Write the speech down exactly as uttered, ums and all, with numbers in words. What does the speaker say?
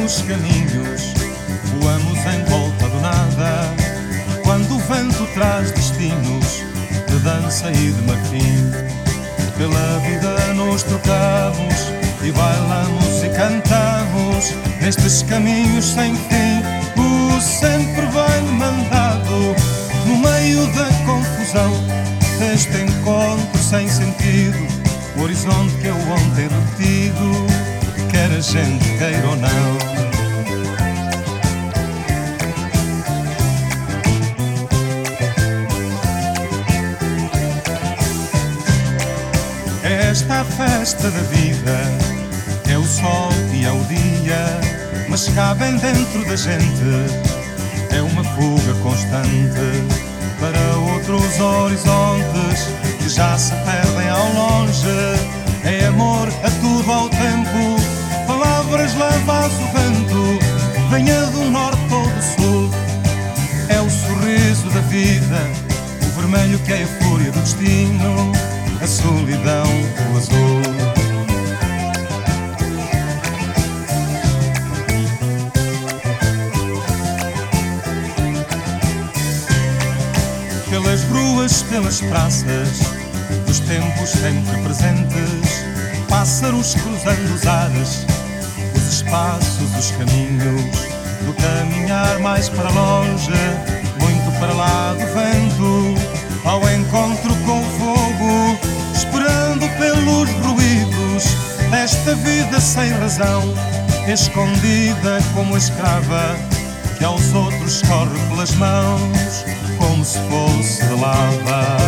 os caminhos, voamos em volta do nada. Quando o vento traz destinos de dança e de marfim, pela vida nos trocamos e bailamos e cantamos nestes caminhos sem fim. O sempre bem mandado no meio da confusão deste encontro sem sentido, o horizonte que eu ontem repetido, quer a gente queira ou não. Esta a festa da vida, é o sol e é o dia, mas cabem dentro da gente, é uma fuga constante para outros horizontes que já se perdem ao longe. É amor a tudo ao tempo, palavras levadas o vento, venha do norte ou do sul. É o sorriso da vida, o vermelho que é a fúria do destino, a solidão, o azul. Pelas ruas, pelas praças, dos tempos sempre presentes, pássaros cruzando os ares, os espaços, os caminhos, do caminhar mais para longe, muito para lá do vento, ao encontro com o fogo, esperando pelos ruídos desta vida sem razão, escondida como a escrava que aos outros corre pelas mãos como se fosse de lava.